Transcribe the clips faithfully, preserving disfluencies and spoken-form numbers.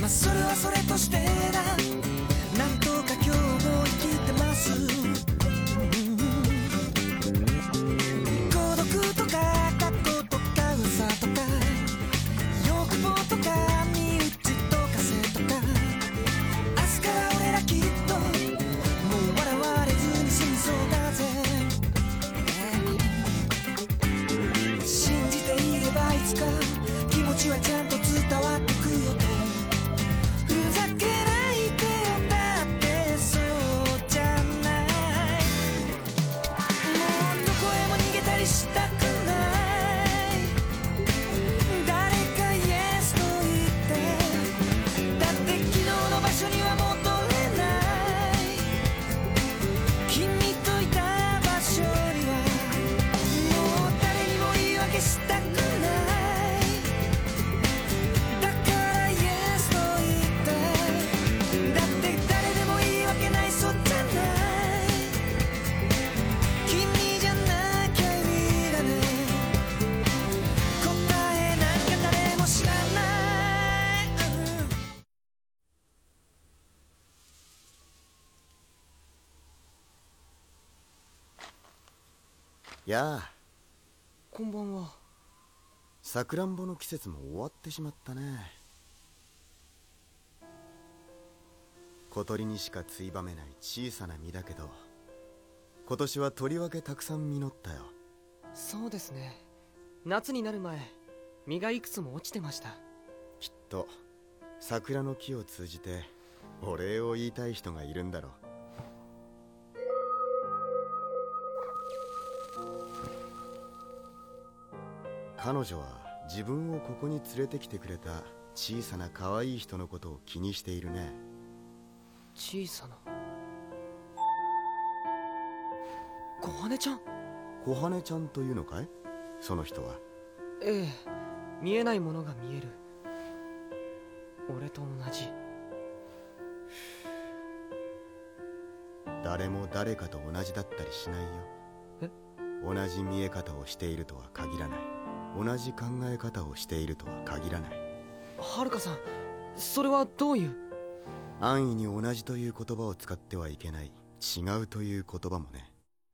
まあそれはそれとしてだ、なんとか今日も生きてます、うん、孤独とか過去とか噂とか欲望とか身内とか性とか、明日から俺らきっともう笑われずに済みそうだぜ、信じていればいつか気持ちはちゃんと伝わってくよと、ふざけないでよ、だってそうじゃない、もうどこへも逃げたりしたくない、誰かイエスと言って、だって昨日の場所には戻れない、君といた場所にはもう誰にも言い訳したくない、だからイエスと言って、だって誰でも言い訳ない、そうじゃない、君じゃなきゃ意味がねえ、答えなんか誰も知らない、うん、 やあ、 こんばんは。 さくらんぼの季節も終わってしまったね。小鳥にしかついばめない小さな実だけど、今年はとりわけたくさん実ったよ。 そうですね、夏になる前実がいくつも落ちてました。 きっと桜の木を通じてお礼を言いたい人がいるんだろう。彼女は自分をここに連れてきてくれた小さな可愛い人のことを気にしているね。 小さな小羽ちゃん。 小羽ちゃんというのかい、その人は。 ええ、見えないものが見える。俺と同じ。 誰も誰かと同じだったりしないよ。 え？ 同じ見え方をしているとは限らない。同じ考え方をしているとは限らない。 はるかさん、それはどういう？ 安易に同じという言葉を使ってはいけない、違うという言葉もね。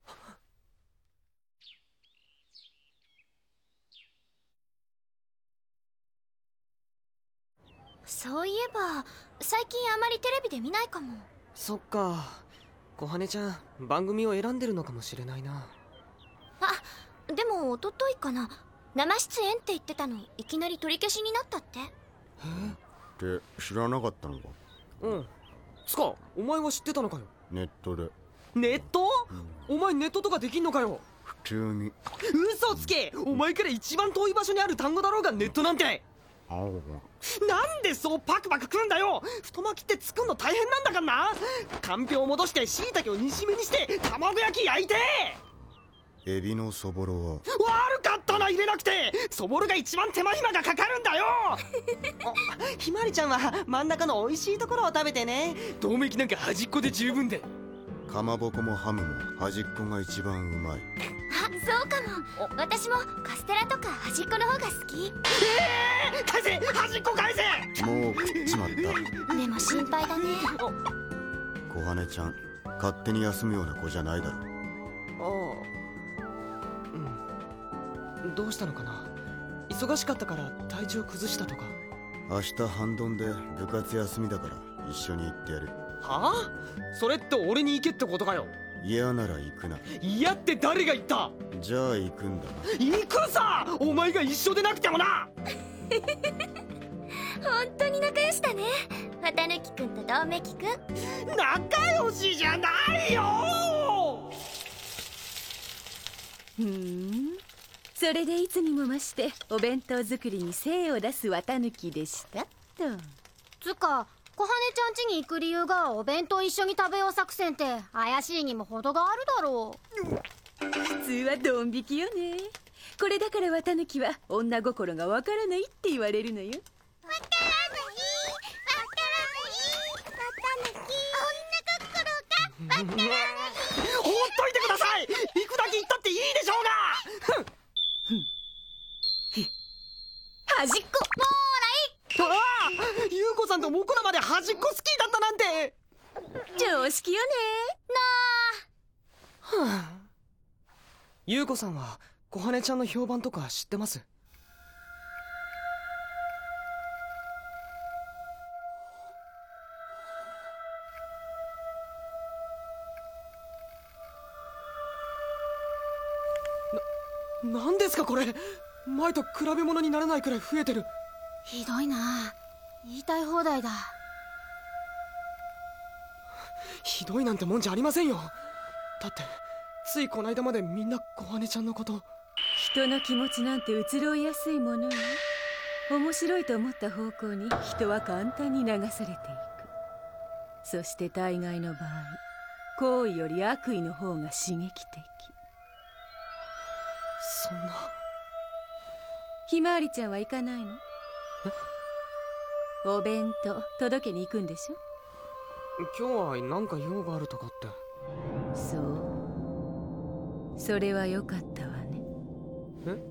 そういえば最近あまりテレビで見ないかも。 そっか、小羽ちゃん番組を選んでるのかもしれないな。 あ、でも一昨日かな、生出演って言ってたのいきなり取り消しになったって。 って知らなかったのか。 うん。つかお前は知ってたのかよ。 ネットで。 ネット、 うん、 お前ネットとかできんのかよ。 普通に。 嘘つけ、お前から一番遠い場所にある単語だろうがネットなんて。なんでそうパクパク食うんだよ。太巻きって作るの大変なんだからな。かんぴょうを戻して椎茸を煮しめにして卵焼き焼いて。 エビのそぼろは悪かったな、入れなくて。そぼろが一番手間暇がかかるんだよ。ひまりちゃんは真ん中の美味しいところを食べてね。銅メキなんか端っこで十分で。 かまぼこもハムも端っこが一番うまい。 あ、そうかも。私もカステラとか端っこの方が好き。 えー、返せ、端っこ返せ。 もう食っちまった。 でも心配だね。 小羽ちゃん勝手に休むような子じゃないだろ。 ああ、うん。どうしたのかな。忙しかったから体調崩したとか。 明日半ドンで部活休みだから一緒に行ってやる。 はあ？それって俺に行けってことかよ。 嫌なら行くな。 嫌って誰が言った？ じゃあ行くんだな。 行くさ、お前が一緒でなくてもな。 本当に仲良しだね、綿貫くんと百目鬼くん。 仲良しじゃないよ。 ふん、それでいつにも増してお弁当作りに精を出す綿貫でしたと。 つか小羽ちゃん家に行く理由がお弁当一緒に食べよう作戦って怪しいにも程があるだろう。 普通はドン引きよね。これだから綿貫は女心がわからないって言われるのよ。 わからないわからない綿貫、女心がわからない。 ほっといてください。行くだけ行ったっていいでしょうが。ふんふん端っこああ、優子さんさんとモコナまで端っこスキーだったなんて。 常識よね。 はあ、優子さんは小羽ちゃんの評判とか知ってます？な、なんですかこれ。前と比べ物にならないくらい増えてる。 ひどいな。言いたい放題だ。 ひどいなんてもんじゃありませんよ。だってついこないだまでみんな小羽ちゃんのこと。 人の気持ちなんて移ろいやすいものよ。面白いと思った方向に人は簡単に流されていく。そして大概の場合、好意より悪意の方が刺激的。 そんな。 ひまわりちゃんは行かないの？え？お弁当届けに行くんでしょ？ 今日はなんか用があるとかって。 そう。それは良かったわね。 え？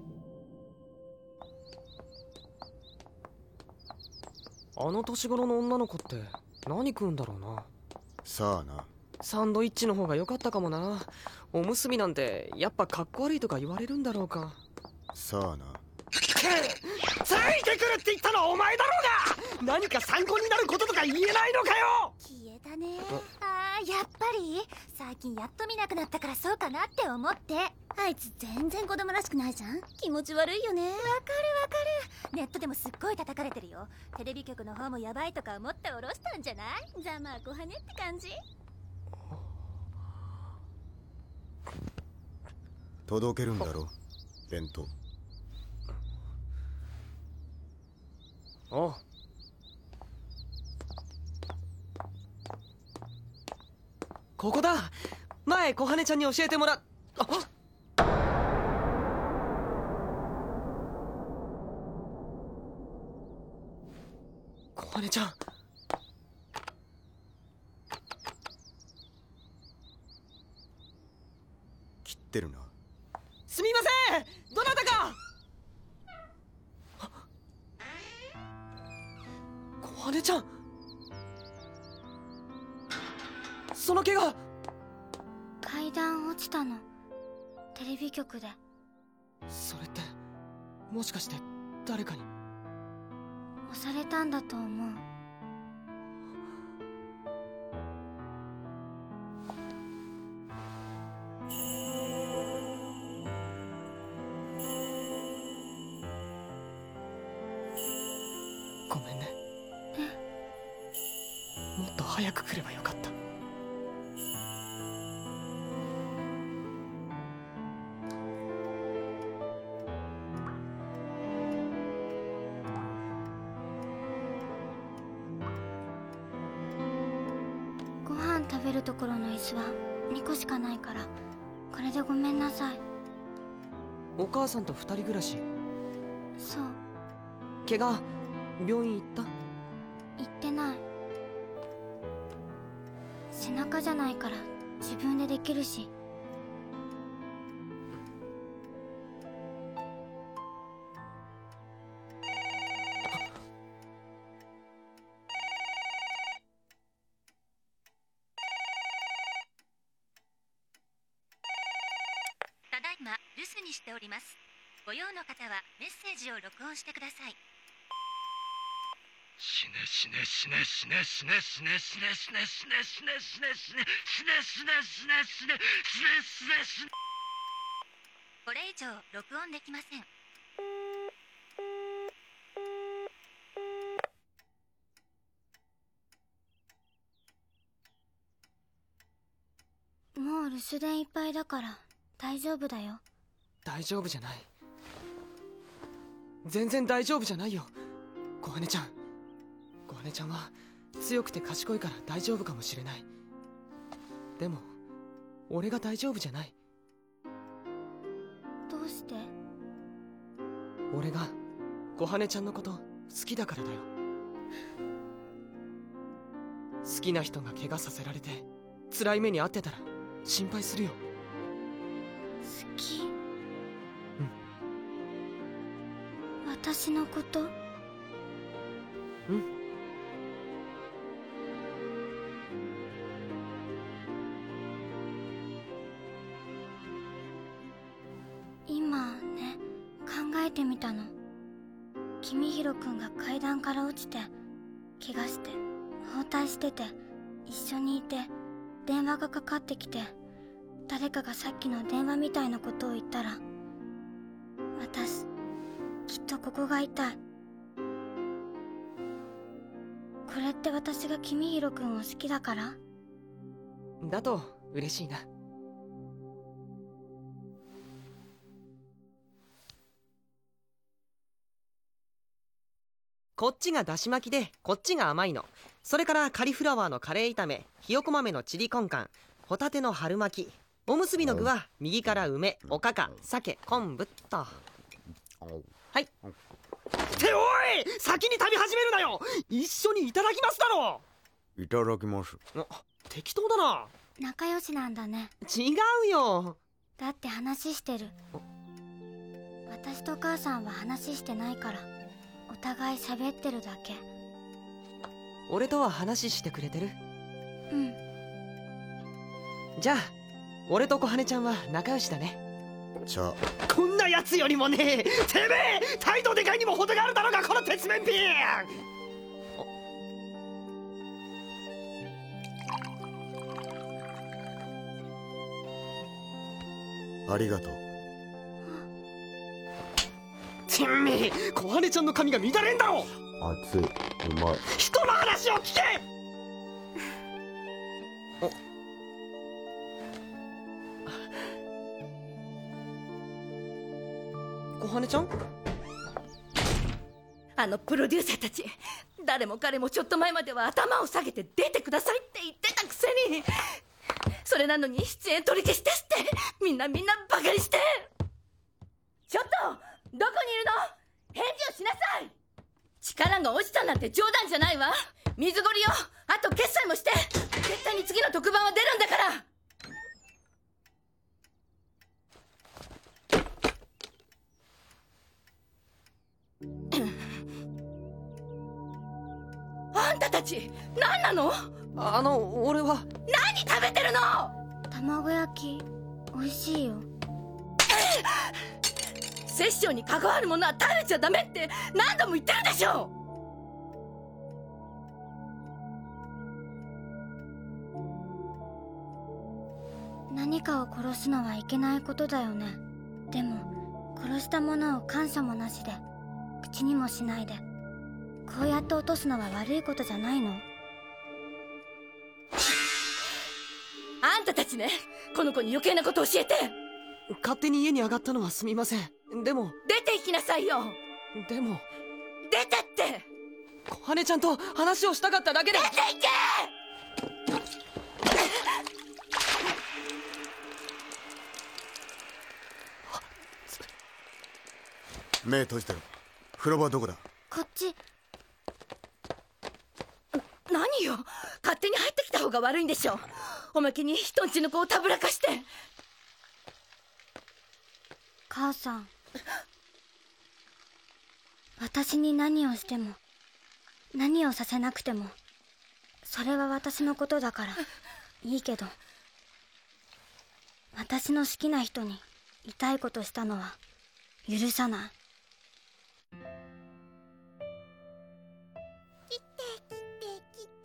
あの年頃の女の子って何食うんだろうな。 さあな。 サンドイッチの方が良かったかもな。おむすびなんてやっぱかっこ悪いとか言われるんだろうか。 さあな。 ついてくるって言ったのはお前だろうが。何か参考になることとか言えないのかよ。 消えたね。あー、やっぱり最近やっと見なくなったからそうかなって思って。あいつ全然子供らしくないじゃん。気持ち悪いよね。わかるわかる。ネットでもすっごい叩かれてるよ。テレビ局の方もヤバいとか思って下ろしたんじゃない？ざまあ小羽って感じ。 届けるんだろ弁当。 ああ。ここだ。前小羽ちゃんに教えてもらっ。あっ、小羽ちゃん。 切ってるな。 すみません、どなたか。小羽ちゃん、その怪我。 階段落ちたの。テレビ局で。 それってもしかして誰かに。 押されたんだと思う。 ごめんね。もっと早く来ればよかった。 ご飯食べるところの椅子はにこしかないから、これでごめんなさい。 お母さんと二人暮らし。 そう。 怪我病院行った？ 行ってない。背中じゃないから自分でできるし。 ただいま留守にしております。ご用の方はメッセージを録音してください。 死ね死ね死ね死ね死ね死ね死ね死ね死ね死ね死ね死ね死ね死ね死ね死ね死ね死ね。 これ以上録音できません。 もう留守電いっぱいだから大丈夫だよ。 大丈夫じゃない。全然大丈夫じゃないよ。小羽ちゃん、小羽ちゃんは強くて賢いから大丈夫かもしれない。でも俺が大丈夫じゃない。 どうして？ 俺が小羽ちゃんのこと好きだからだよ。好きな人が怪我させられて辛い目に遭ってたら心配するよ。 好き？ うん。 私のこと？ うん。 えてみたの。君ひろくんが階段から落ちて怪我して包帯してて一緒にいて電話がかかってきて誰かがさっきの電話みたいなことを言ったら私きっとここが痛い。これって私が君ひろくんを好きだから？ だと嬉しいな。こっちがだし巻きでこっちが甘いの。それからカリフラワーのカレー炒め、ひよこ豆のチリコンカン、ホタテの春巻き、おむすびの具は右から梅、おかか、鮭、昆布っと。はい。っておい、先に食べ始めるなよ。一緒にいただきますだろ。 いただきます。 適当だな。 仲良しなんだね。 違うよ。 だって話してる。私と母さんは話してないからお互い喋ってるだけ。 俺とは話してくれてる？ うん。 じゃあ俺と小羽ちゃんは仲良しだね。 じゃあこんなやつよりもね、てめえ態度でかいにも程があるだろうが、この鉄面ピン。 ありがとう。 てめえ小羽ちゃんの髪が乱れんだろ。 熱い、うまい。 人の話を聞け。お小羽ちゃん？ あのプロデューサーたち、誰も彼もちょっと前までは頭を下げて出てくださいって言ってたくせに、それなのに出演取り消しですってみんなみんなバカにして。ちょっとどこにいるの？返事をしなさい。力が落ちたなんて冗談じゃないわ。水ごりよ、あと決済もして。絶対に次の特番は出るんだから。あんたたち何なの？ あの俺は。 何食べてるの？ 卵焼き美味しいよ。 セッションに関わるものは食べちゃダメって何度も言ってるでしょ。 何かを殺すのはいけないことだよね。でも殺したものを感謝もなしで口にもしないでこうやって落とすのは悪いことじゃないの？ あんたたちね、この子に余計なこと教えて。 勝手に家に上がったのはすみません。でも出て行きなさいよ。 でも出てって。 小羽ちゃんと話をしたかっただけで。 出て行け。 目閉じてろ。風呂場どこだ？ こっち。 何よ、勝手に入ってきた方が悪いんでしょ。おまけに人んちの子をたぶらかして。 母さん、私に何をしても何をさせなくてもそれは私のことだからいいけど、私の好きな人に痛いことしたのは許さない。 来て来て来て、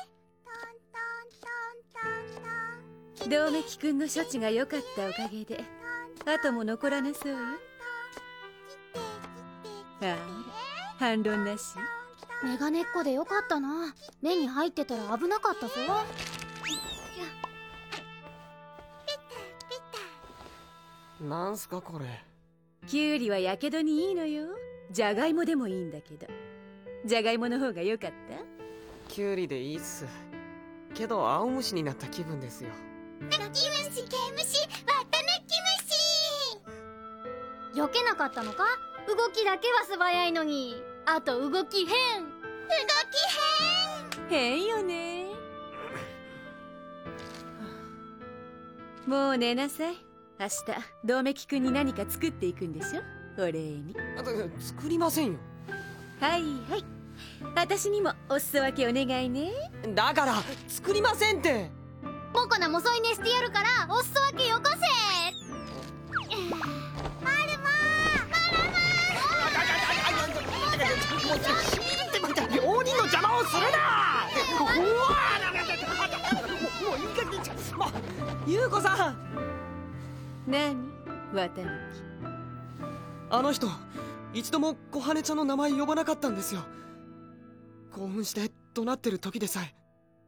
トントントントントン。 百目鬼くんの処置が良かったおかげで後も残らなそうよ。ああ、反論なし。 メガネっ子でよかったな。目に入ってたら危なかったぞ。 なんすかこれ。 キュウリはやけどにいいのよ。じゃがいもでもいいんだけど。じゃがいもの方が良かった？ キュウリでいいっすけど青虫になった気分ですよ。 泣き虫、毛虫、わた泣き虫。 避けなかったのか？動きだけは素早いのに。あと動き変。動き変変よね。もう寝なさい。明日百目鬼くんに何か作っていくんでしょ、お礼に。 作りませんよ。 はいはい、私にもお裾分けお願いね。 だから作りませんって。 モコナも添い寝してやるからお裾分けよこせ。マルモー、マルモー。 って待って、病人の邪魔をするな。うわもういい加減ちゃ、まあ、優子さん。 何、綿貫。 あの人一度も小羽ちゃんの名前呼ばなかったんですよ。興奮して怒鳴ってる時でさえ。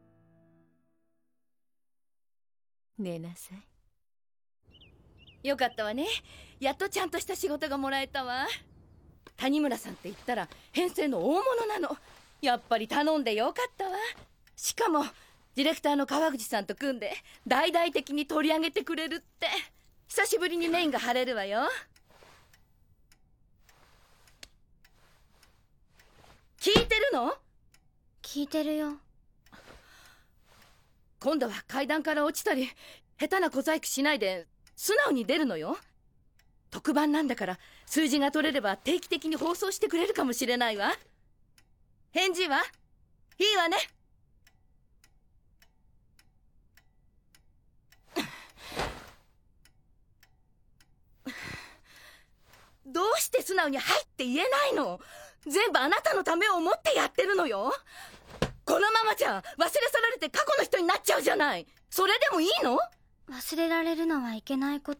寝なさい。 よかったわね。やっとちゃんとした仕事がもらえたわ。谷村さんって言ったら編成の大物なの。やっぱり頼んでよかったわ。しかもディレクターの川口さんと組んで大々的に取り上げてくれるって。久しぶりにメインが張れるわよ。聞いてるの？ 聞いてるよ。 今度は階段から落ちたり下手な小細工しないで素直に出るのよ。特番なんだから数字が取れれば定期的に放送してくれるかもしれないわ。返事はいいわね。どうして素直に「はい」って言えないの？全部あなたのためを思ってやってるのよ。このままじゃ忘れ去られて過去の人になっちゃうじゃない。それでもいいの？ 忘れられるのはいけないこと。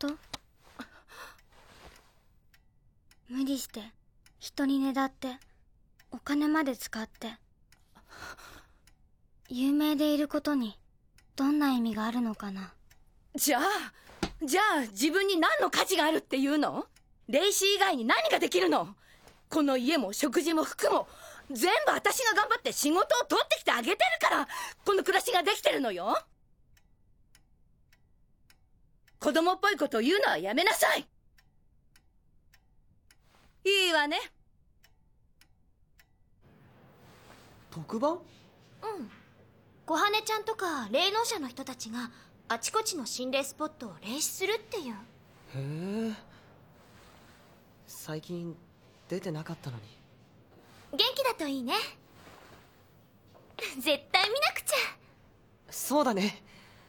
無理して人にねだってお金まで使って有名でいることにどんな意味があるのかな。 じゃあじゃあ自分に何の価値があるっていうの？レイシー以外に何ができるの？この家も食事も服も全部私が頑張って仕事を取ってきてあげてるからこの暮らしができてるのよ。子供っぽいことを言うのはやめなさい。いいわね。 特番？ うん。小羽ちゃんとか霊能者の人たちがあちこちの心霊スポットを霊視するっていう。 へえ。最近出てなかったのに。 元気だといいね。絶対見なくちゃ。 そうだね。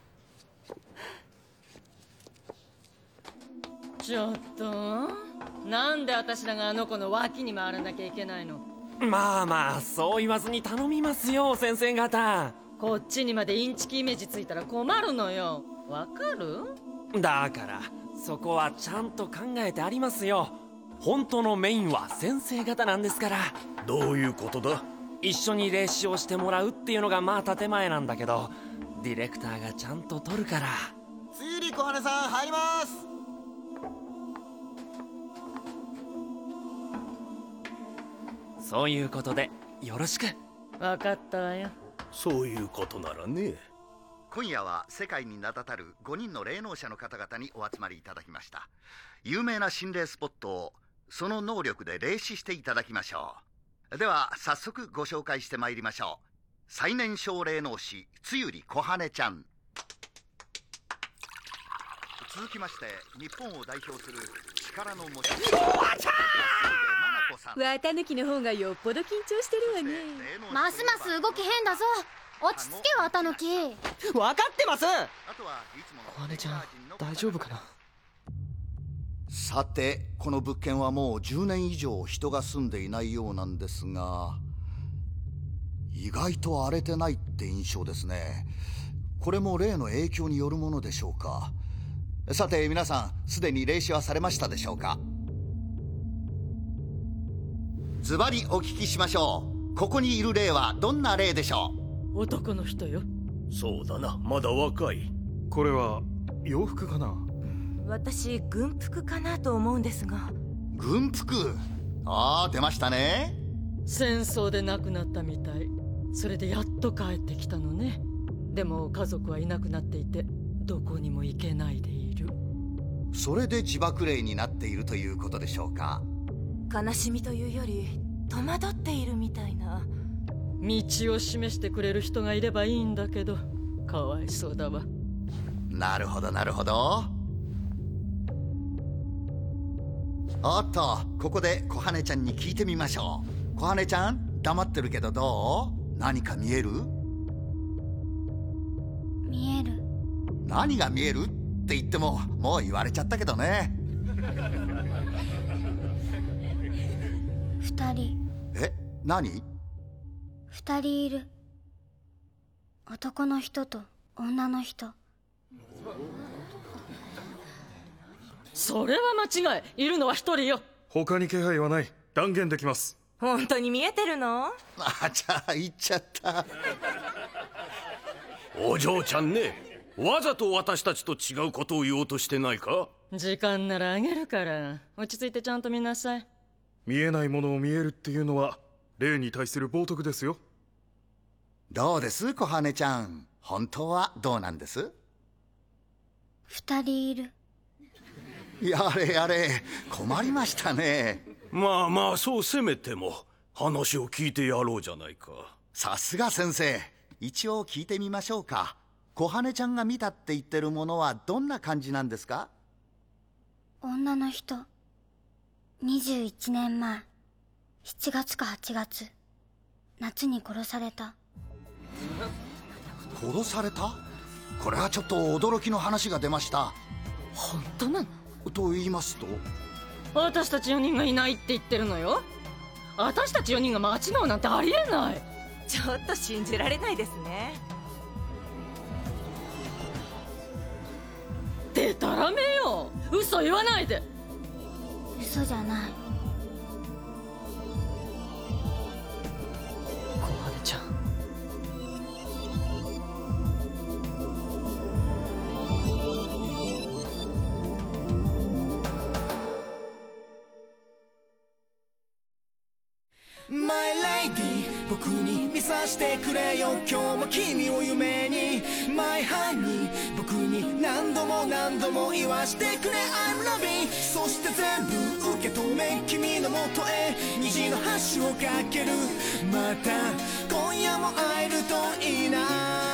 ちょっとなんで私らがあの子の脇に回らなきゃいけないの？ まあまあそう言わずに頼みますよ先生方。 こっちにまでインチキイメージついたら困るのよ。わかる？ だからそこはちゃんと考えてありますよ。本当のメインは先生方なんですから。 どういうことだ？ 一緒に霊視をしてもらうっていうのがまあ建前なんだけどディレクターがちゃんと撮るから。 つゆり小羽さん入ります。 そういうことでよろしく。 わかったわよ。 そういうことならね。 今夜は世界に名だたるごにんの霊能者の方々にお集まりいただきました。有名な心霊スポットをその能力で霊視していただきましょう。では早速ご紹介してまいりましょう。最年少霊能師つゆり小羽ちゃん。続きまして日本を代表する力の持ち主綿貫の方がよっぽど緊張してるわね。 ますます動き変だぞ。落ち着け綿貫。 分かってます。 あとはいつもの小羽ちゃん大丈夫かな。 さてこの物件はもうじゅうねん以上人が住んでいないようなんですが意外と荒れてないって印象ですね。これも霊の影響によるものでしょうか。さて皆さんすでに霊視はされましたでしょうか。ズバリお聞きしましょう。ここにいる霊はどんな霊でしょう？男の人よ。 そうだな、まだ若い。 これは洋服かな。 私軍服かなと思うんですが。 軍服？ああ出ましたね。 戦争で亡くなったみたい。それでやっと帰ってきたのね。でも家族はいなくなっていてどこにも行けないでいる。 それで自爆霊になっているということでしょうか。 悲しみというより戸惑っているみたいな。 道を示してくれる人がいればいいんだけどかわいそうだわ。 なるほどなるほど。おっとここで小羽ちゃんに聞いてみましょう。小羽ちゃん黙ってるけどどう？何か見える？ 見える。 何が見えるって言ってももう言われちゃったけどね。 二人。 え？ 何？ 二人いる。男の人と女の人。 それは間違い。いるのは一人よ。 他に気配はない。断言できます。 本当に見えてるの？ あ、じゃあ言っちゃった。 お嬢ちゃんね、わざと私たちと違うことを言おうとしてないか？ 時間ならあげるから、落ち着いてちゃんと見なさい。 見えないものを見えるっていうのは霊に対する冒涜ですよ。 どうです小羽ちゃん、本当はどうなんです？ 二人いる。 やれやれ、困りましたね。 まあまあ、そうせめても話を聞いてやろうじゃないか。 さすが先生、一応聞いてみましょうか。小羽ちゃんが見たって言ってるものはどんな感じなんですか？ 女の人、にじゅういちねんまえ、しちがつかはちがつ、夏に殺された。 殺された？これはちょっと驚きの話が出ました。 本当なの？ と言いますと？ 私たちよにんがいないって言ってるのよ。私たちよにんが間違うなんてありえない。 ちょっと信じられないですね。 でたらめよ、嘘言わないで。 嘘じゃない。 小羽ちゃん、 マイレイディー、僕に見さしてくれよ、今日も君を夢に。マイハニー、僕に何度も何度も言わしてくれ I'm loving。 そして全部受け止め君のもとへ虹の橋を架ける。また今夜も会えるといいな。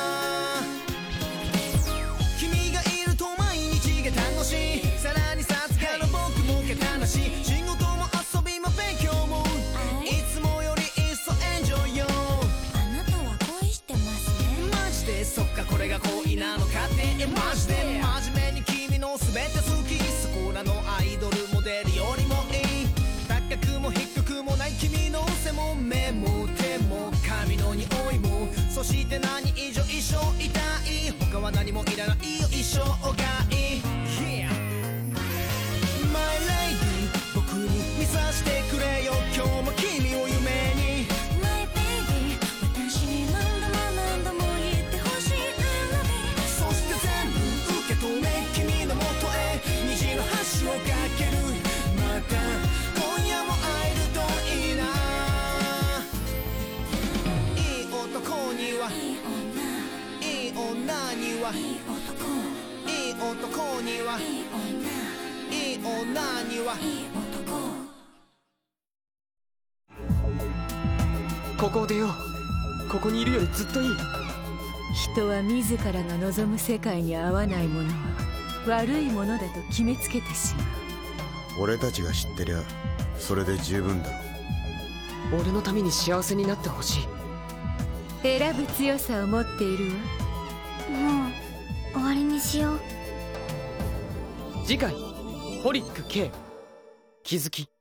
君がいると毎日が楽しい。さらにさすがの僕もけたなし、仕事も遊びも勉強もいつもより一層エンジョイよ。 あなたは恋してますね。 マジでそっか、これが恋なのかって。えマジで真面目に君の全て好き。そこらのアイドルモデルよりもいい。高くも低くもない君の背も目も手も髪の匂いも、そして何以上一生いたい。他は何もいらないよ、一生がいい。Yeah My lady、 僕に見さしてくれよ、今日も君を夢に。 My baby、 私に何度も何度も言ってほしい I love you。 そして全部受け止め君のもとへ虹の橋を架ける。また今夜も会えるといいな。いい男にはいい女、いい女にはいい男、いい男にはいい女、いい女にはいい男。 ここを出よう。ここにいるよりずっといい。 人は自らが望む世界に合わないものは悪いものだと決めつけてしまう。 俺たちが知ってりゃそれで十分だろ。 俺のために幸せになってほしい。 選ぶ強さを持っているわ。 もう終わりにしよう。 次回ホリック K 気づき。